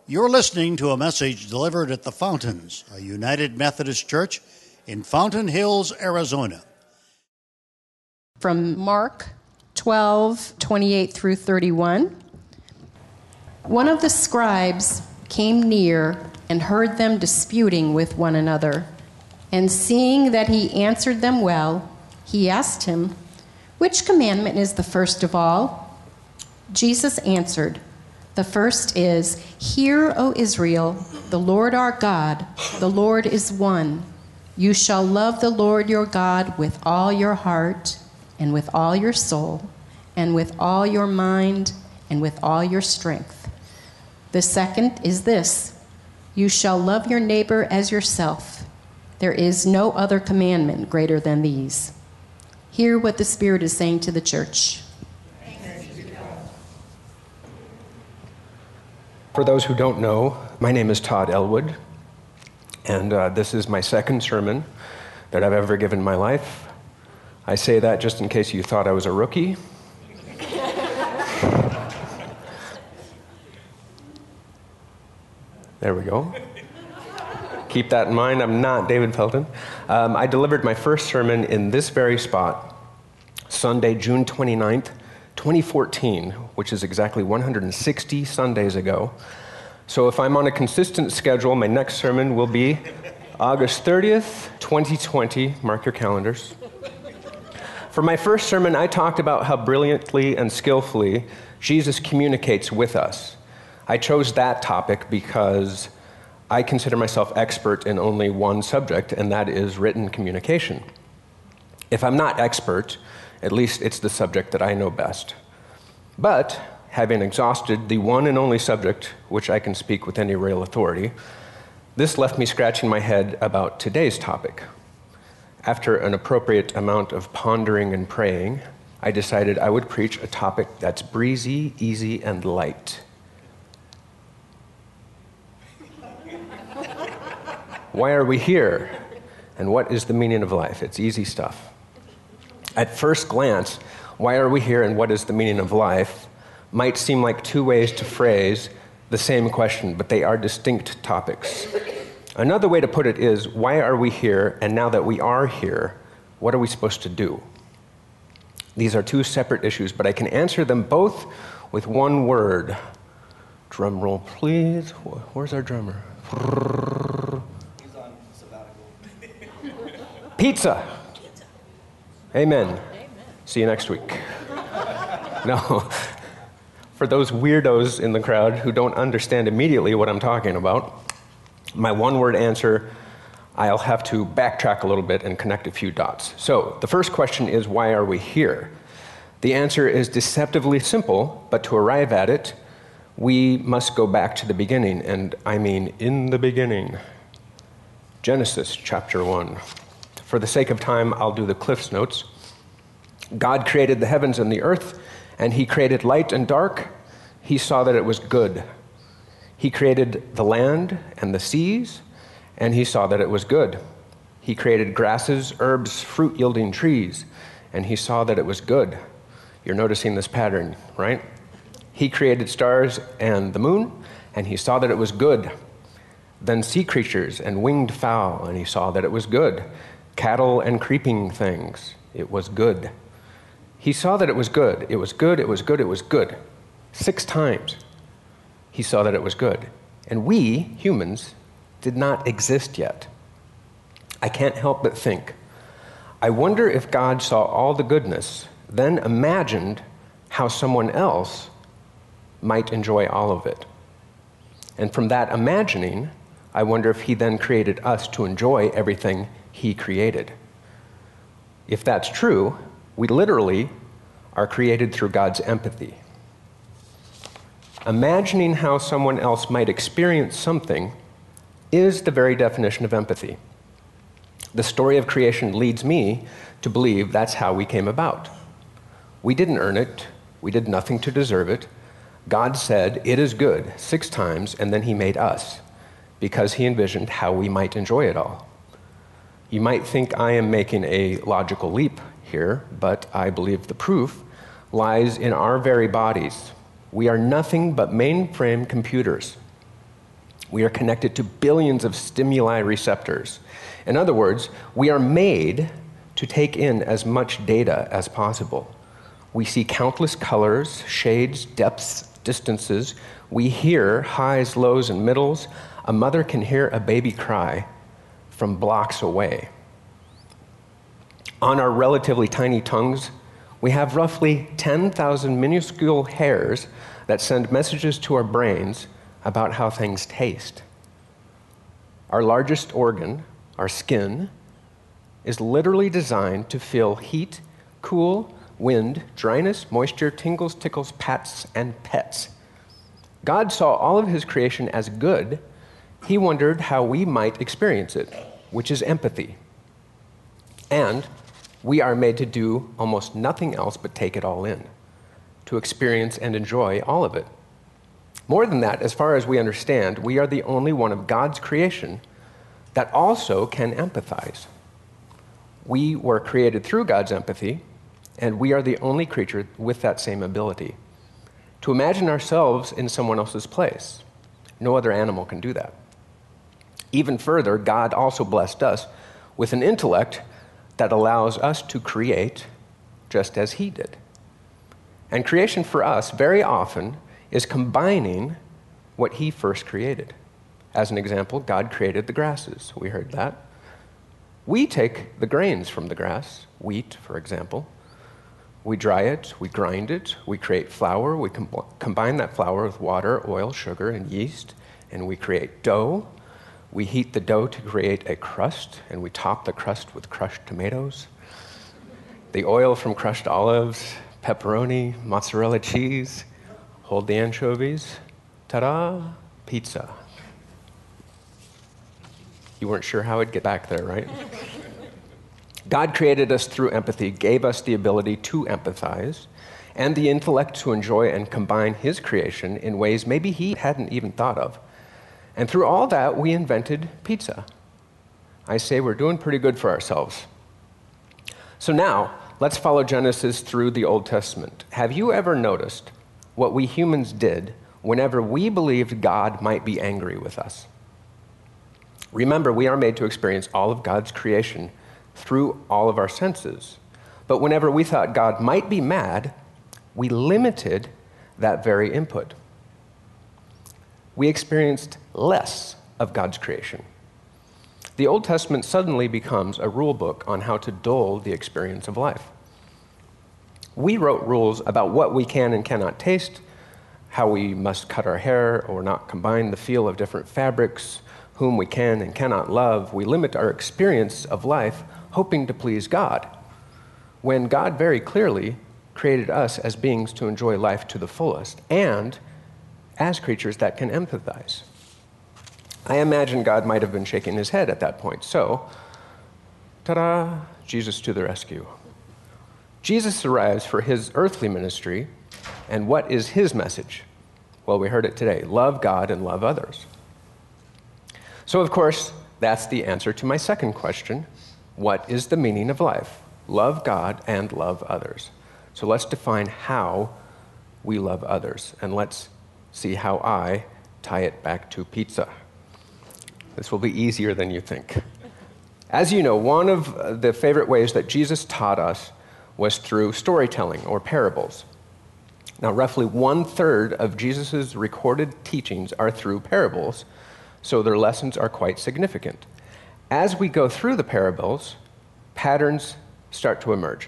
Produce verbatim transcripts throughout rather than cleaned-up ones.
You're listening to a message delivered at the Fountains, a United Methodist Church in Fountain Hills, Arizona. From Mark twelve, twenty-eight through thirty-one. One of the scribes came near and heard them disputing with one another. And seeing that he answered them well, he asked him, "Which commandment is the first of all?" Jesus answered, "The first is, Hear, O Israel, the Lord our God, the Lord is one. You shall love the Lord your God with all your heart, and with all your soul, and with all your mind, and with all your strength. The second is this, you shall love your neighbor as yourself. There is no other commandment greater than these." Hear what the Spirit is saying to the church. For those who don't know, my name is Todd Elwood, and uh, this is my second sermon that I've ever given in my life. I say that just in case you thought I was a rookie. There we go. Keep that in mind, I'm not David Felton. Um, I delivered my first sermon in this very spot, Sunday, June twenty-ninth, twenty fourteen, which is exactly one hundred sixty Sundays ago. So if I'm on a consistent schedule, my next sermon will be August thirtieth, twenty twenty. Mark your calendars. For my first sermon, I talked about how brilliantly and skillfully Jesus communicates with us. I chose that topic because I consider myself expert in only one subject, and that is written communication. If I'm not expert, at least it's the subject that I know best. But, having exhausted the one and only subject which I can speak with any real authority, this left me scratching my head about today's topic. After an appropriate amount of pondering and praying, I decided I would preach a topic that's breezy, easy, and light. Why are we here? And what is the meaning of life? It's easy stuff. At first glance, why are we here and what is the meaning of life might seem like two ways to phrase the same question, but they are distinct topics. Another way to put it is, why are we here, and now that we are here, what are we supposed to do? These are two separate issues, but I can answer them both with one word. Drum roll, please. Where's our drummer? He's on sabbatical. Pizza. Amen. Amen. See you next week. No. For those weirdos in the crowd who don't understand immediately what I'm talking about, my one-word answer, I'll have to backtrack a little bit and connect a few dots. So, the first question is, why are we here? The answer is deceptively simple, but to arrive at it, we must go back to the beginning, and I mean in the beginning. Genesis chapter one. For the sake of time, I'll do the Cliff's Notes. God created the heavens and the earth, and he created light and dark. He saw that it was good. He created the land and the seas, and he saw that it was good. He created grasses, herbs, fruit-yielding trees, and he saw that it was good. You're noticing this pattern, right? He created stars and the moon, and he saw that it was good. Then sea creatures and winged fowl, and he saw that it was good. Cattle and creeping things, it was good. He saw that it was good. It was good, it was good, it was good. Six times he saw that it was good. And we, humans, did not exist yet. I can't help but think, I wonder if God saw all the goodness, then imagined how someone else might enjoy all of it. And from that imagining, I wonder if he then created us to enjoy everything he created. If that's true, we literally are created through God's empathy. Imagining how someone else might experience something is the very definition of empathy. The story of creation leads me to believe that's how we came about. We didn't earn it. We did nothing to deserve it. God said, "It is good," six times, and then he made us because he envisioned how we might enjoy it all. You might think I am making a logical leap here, but I believe the proof lies in our very bodies. We are nothing but mainframe computers. We are connected to billions of stimuli receptors. In other words, we are made to take in as much data as possible. We see countless colors, shades, depths, distances. We hear highs, lows, and middles. A mother can hear a baby cry from blocks away. On our relatively tiny tongues, we have roughly ten thousand minuscule hairs that send messages to our brains about how things taste. Our largest organ, our skin, is literally designed to feel heat, cool, wind, dryness, moisture, tingles, tickles, pats, and pets. God saw all of his creation as good. He wondered how we might experience it, which is empathy. And we are made to do almost nothing else but take it all in, to experience and enjoy all of it. More than that, as far as we understand, we are the only one of God's creation that also can empathize. We were created through God's empathy, and we are the only creature with that same ability. To imagine ourselves in someone else's place. No other animal can do that. Even further, God also blessed us with an intellect that allows us to create just as he did. And creation for us very often is combining what he first created. As an example, God created the grasses. We heard that. We take the grains from the grass, wheat, for example. We dry it, we grind it, we create flour, we com- combine that flour with water, oil, sugar, and yeast, and we create dough. We heat the dough to create a crust, and we top the crust with crushed tomatoes. The oil from crushed olives, pepperoni, mozzarella cheese, hold the anchovies, ta-da, pizza. You weren't sure how it'd get back there, right? God created us through empathy, gave us the ability to empathize, and the intellect to enjoy and combine his creation in ways maybe he hadn't even thought of. And through all that, we invented pizza. I say we're doing pretty good for ourselves. So now, let's follow Genesis through the Old Testament. Have you ever noticed what we humans did whenever we believed God might be angry with us? Remember, we are made to experience all of God's creation through all of our senses. But whenever we thought God might be mad, we limited that very input. We experienced less of God's creation. The Old Testament suddenly becomes a rule book on how to dull the experience of life. We wrote rules about what we can and cannot taste, how we must cut our hair or not combine the feel of different fabrics, whom we can and cannot love. We limit our experience of life hoping to please God, when God very clearly created us as beings to enjoy life to the fullest and as creatures that can empathize. I imagine God might have been shaking his head at that point. So, ta-da, Jesus to the rescue. Jesus arrives for his earthly ministry, and what is his message? Well, we heard it today. Love God and love others. So, of course, that's the answer to my second question. What is the meaning of life? Love God and love others. So let's define how we love others, and let's see how I tie it back to pizza. This will be easier than you think. As you know, one of the favorite ways that Jesus taught us was through storytelling or parables. Now, roughly one-third of Jesus' recorded teachings are through parables, so their lessons are quite significant. As we go through the parables, patterns start to emerge.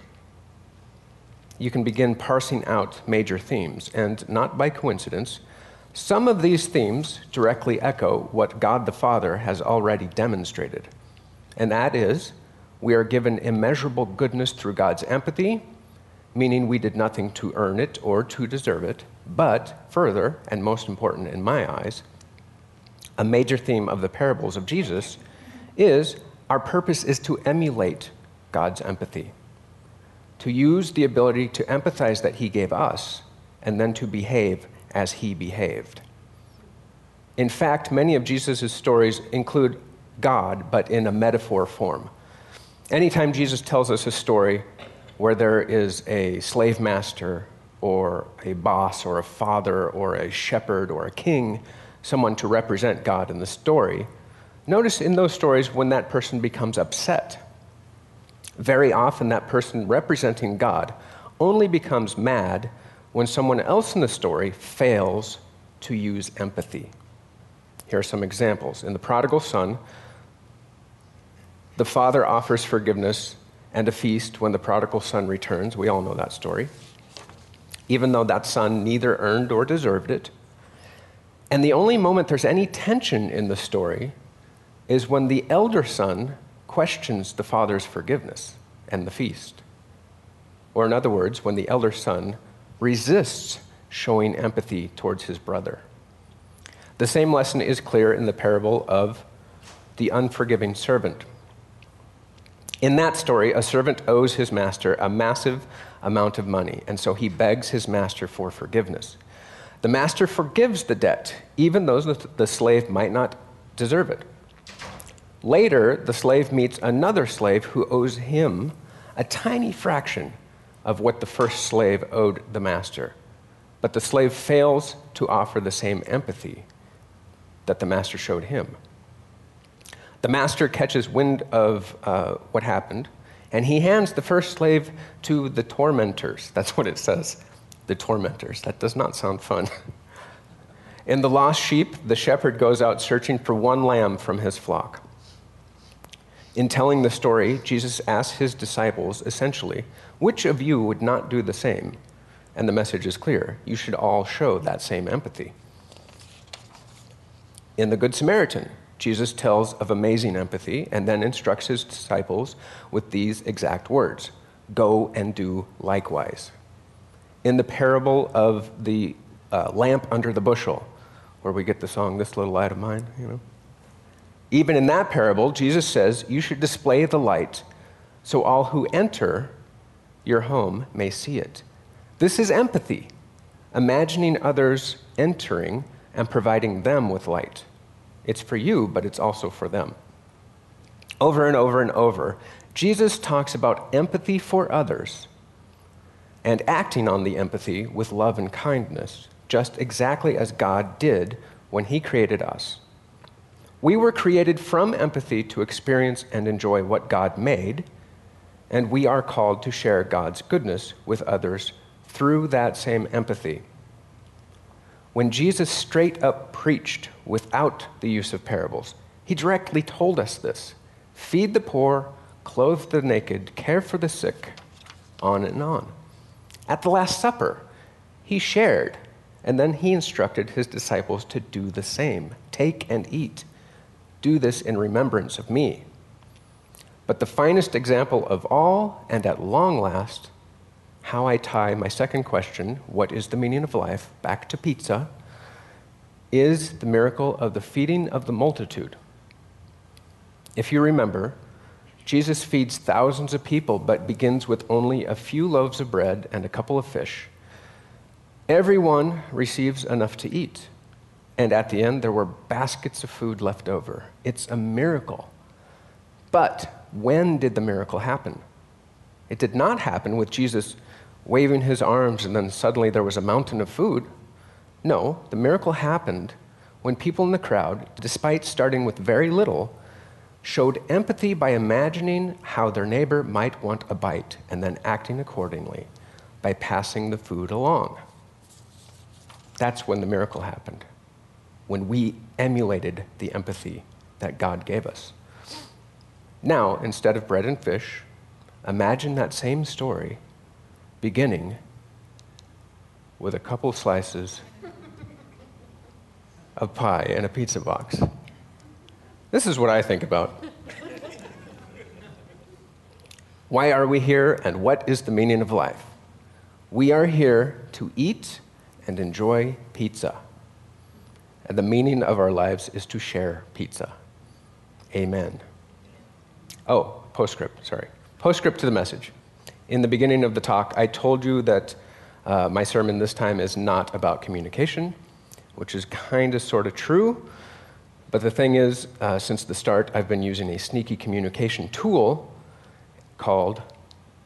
You can begin parsing out major themes, and not by coincidence, some of these themes directly echo what God the Father has already demonstrated. And that is, we are given immeasurable goodness through God's empathy, meaning we did nothing to earn it or to deserve it, but further, and most important in my eyes, a major theme of the parables of Jesus is our purpose is to emulate God's empathy, to use the ability to empathize that he gave us, and then to behave as he behaved. In fact, many of Jesus' stories include God, but in a metaphor form. Anytime Jesus tells us a story where there is a slave master or a boss or a father or a shepherd or a king someone to represent God in the story, notice in those stories when that person becomes upset. Very often that person representing God only becomes mad when someone else in the story fails to use empathy. Here are some examples. In The Prodigal Son, the father offers forgiveness and a feast when the prodigal son returns. We all know that story. Even though that son neither earned or deserved it. And the only moment there's any tension in the story is when the elder son questions the father's forgiveness and the feast. Or in other words, when the elder son resists showing empathy towards his brother. The same lesson is clear in the parable of the unforgiving servant. In that story, a servant owes his master a massive amount of money, and so he begs his master for forgiveness. The master forgives the debt, even though the slave might not deserve it. Later, the slave meets another slave who owes him a tiny fraction of what the first slave owed the master. But the slave fails to offer the same empathy that the master showed him. The master catches wind of uh, what happened, and he hands the first slave to the tormentors. That's what it says, the tormentors. That does not sound fun. In The Lost Sheep, the shepherd goes out searching for one lamb from his flock. In telling the story, Jesus asks his disciples, essentially, which of you would not do the same? And the message is clear. You should all show that same empathy. In The Good Samaritan, Jesus tells of amazing empathy and then instructs his disciples with these exact words, go and do likewise. In the parable of the uh, lamp under the bushel, where we get the song, This Little Light of Mine, you know, even in that parable, Jesus says you should display the light so all who enter your home may see it. This is empathy, imagining others entering and providing them with light. It's for you, but it's also for them. Over and over and over, Jesus talks about empathy for others and acting on the empathy with love and kindness, just exactly as God did when he created us. We were created from empathy to experience and enjoy what God made, and we are called to share God's goodness with others through that same empathy. When Jesus straight up preached without the use of parables, he directly told us this. Feed the poor, clothe the naked, care for the sick, on and on. At the Last Supper, he shared, and then he instructed his disciples to do the same. Take and eat. Do this in remembrance of me. But the finest example of all, and at long last, how I tie my second question, what is the meaning of life, back to pizza, is the miracle of the feeding of the multitude. If you remember, Jesus feeds thousands of people, but begins with only a few loaves of bread and a couple of fish. Everyone receives enough to eat, and at the end there were baskets of food left over. It's a miracle. But when did the miracle happen? It did not happen with Jesus waving his arms and then suddenly there was a mountain of food. No, the miracle happened when people in the crowd, despite starting with very little, showed empathy by imagining how their neighbor might want a bite and then acting accordingly by passing the food along. That's when the miracle happened, when we emulated the empathy that God gave us. Now, instead of bread and fish, imagine that same story beginning with a couple slices of pie in a pizza box. This is what I think about. Why are we here, and what is the meaning of life? We are here to eat and enjoy pizza. And the meaning of our lives is to share pizza. Amen. Oh, postscript, sorry. Postscript to the message. In the beginning of the talk, I told you that uh, my sermon this time is not about communication, which is kind of sort of true. But the thing is, uh, since the start, I've been using a sneaky communication tool called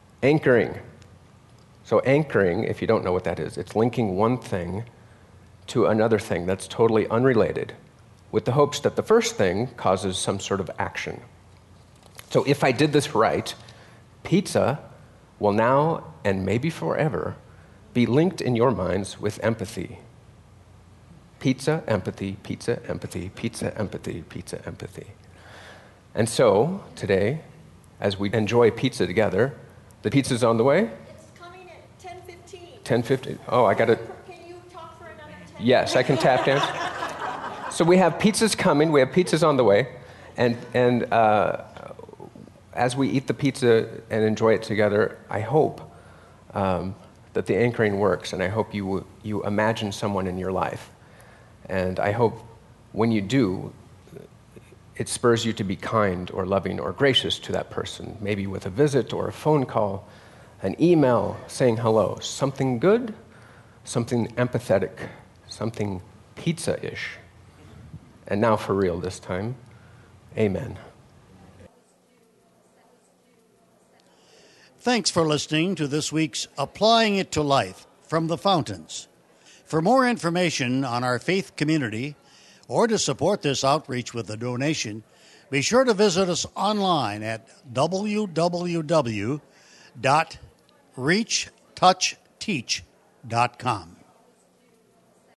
anchoring. So anchoring, if you don't know what that is, it's linking one thing to another thing that's totally unrelated, with the hopes that the first thing causes some sort of action. So if I did this right, pizza will now, and maybe forever, be linked in your minds with empathy. Pizza, empathy, pizza, empathy, pizza, empathy, pizza, empathy. And so, today, as we enjoy pizza together, the pizza's on the way? It's coming at ten fifteen. ten fifteen. Oh, I got to... Can you talk for another ten? Yes, I can tap dance. So we have pizzas coming, we have pizzas on the way, and, and uh, as we eat the pizza and enjoy it together, I hope um, that the anchoring works, and I hope you, you imagine someone in your life. And I hope when you do, it spurs you to be kind or loving or gracious to that person, maybe with a visit or a phone call, an email saying hello, something good, something empathetic, something pizza-ish. And now for real this time, amen. Thanks for listening to this week's Applying It to Life from the Fountains. For more information on our faith community or to support this outreach with a donation, be sure to visit us online at w w w dot reach touch teach dot com.